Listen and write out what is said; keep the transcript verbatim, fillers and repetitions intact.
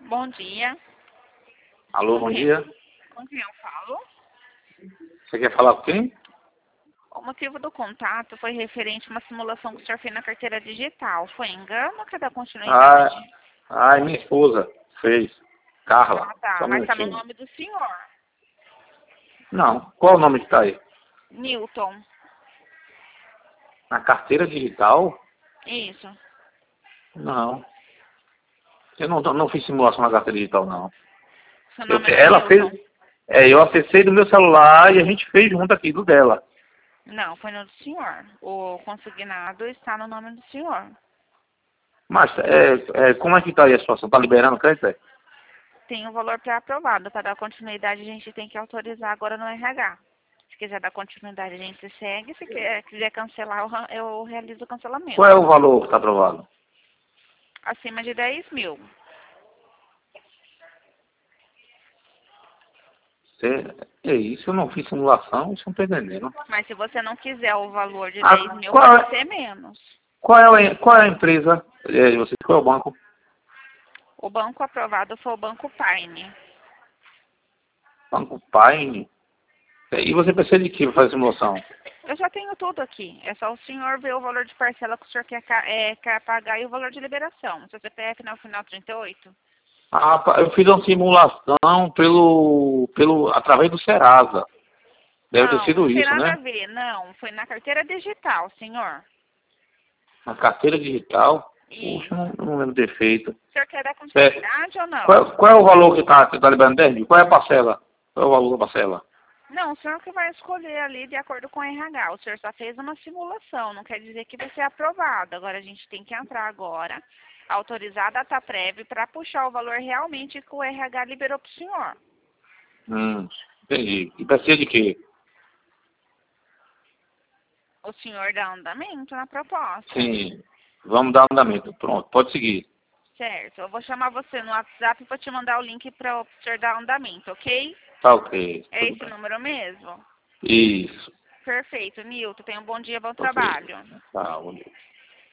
Bom dia. Alô, bom dia. Com quem eu falo? Você quer falar com quem? O motivo do contato foi referente a uma simulação que o senhor fez na carteira digital. Foi engano ou quer dar continuidade? Ah, ah, minha esposa fez. Carla. Ah, tá. Só um Mas tá no minutinho. nome do senhor. Não. Qual o nome que tá aí? Newton. Na carteira digital? Isso. Não. Eu não, não fiz simulação na carteira digital, não. Seu Eu, nome não é ela fez. Newton? É, eu acessei do meu celular e a gente fez junto aqui do dela. Não, foi no do senhor. O consignado está no nome do senhor. Mas, é, é, como é que tá aí a situação? Tá liberando crédito? É? Tem o valor pré-aprovado. Para dar continuidade, a gente tem que autorizar agora no R H. Se quiser dar continuidade, a gente segue. Se quer- quiser cancelar, eu ra- eu realizo o cancelamento. Qual é o valor que tá aprovado? Acima de dez mil. Você, é isso, eu não fiz simulação, isso eu não tô entendendo. Mas se você não quiser o valor de Ah, dez mil, qual pode é? ser menos. Qual é, a- qual é a empresa é, de vocês? Qual é o banco? O banco aprovado foi o Banco Paine. Banco Paine. E você precisa de que para fazer simulação? Eu já tenho tudo aqui. É só o senhor ver o valor de parcela que o senhor quer, ca- é, quer pagar e o valor de liberação. Seu C P F no final trinta e oito? Ah, pa- eu fiz uma simulação pelo, pelo, através do Serasa. Deve ter Não, sido não tem isso, nada a né? ver. Não, foi na carteira digital, senhor. Na carteira digital. Puxa, Isso. eu não, não lembro de ter feito. O senhor quer dar É, continuidade ou não? qual, qual é o valor que está que tá liberando dez mil? Qual é a parcela? Qual é o valor da parcela? Não, o senhor que vai escolher ali de acordo com o R H. O senhor só fez uma simulação, não quer dizer que vai ser aprovado. Agora a gente tem que entrar agora, autorizar a data prévia para puxar o valor realmente que o R H liberou para o senhor. Hum, entendi. E precisa de quê? O senhor dá andamento na proposta. Sim. Vamos dar andamento. Pronto, pode seguir. Certo. Eu vou chamar você no WhatsApp para te mandar o link para o senhor dar andamento, ok? Tá ok, É tudo esse bem. número mesmo? Isso. Perfeito, Nilton. Tenha um bom dia, bom Ok. trabalho. Tá, bom dia.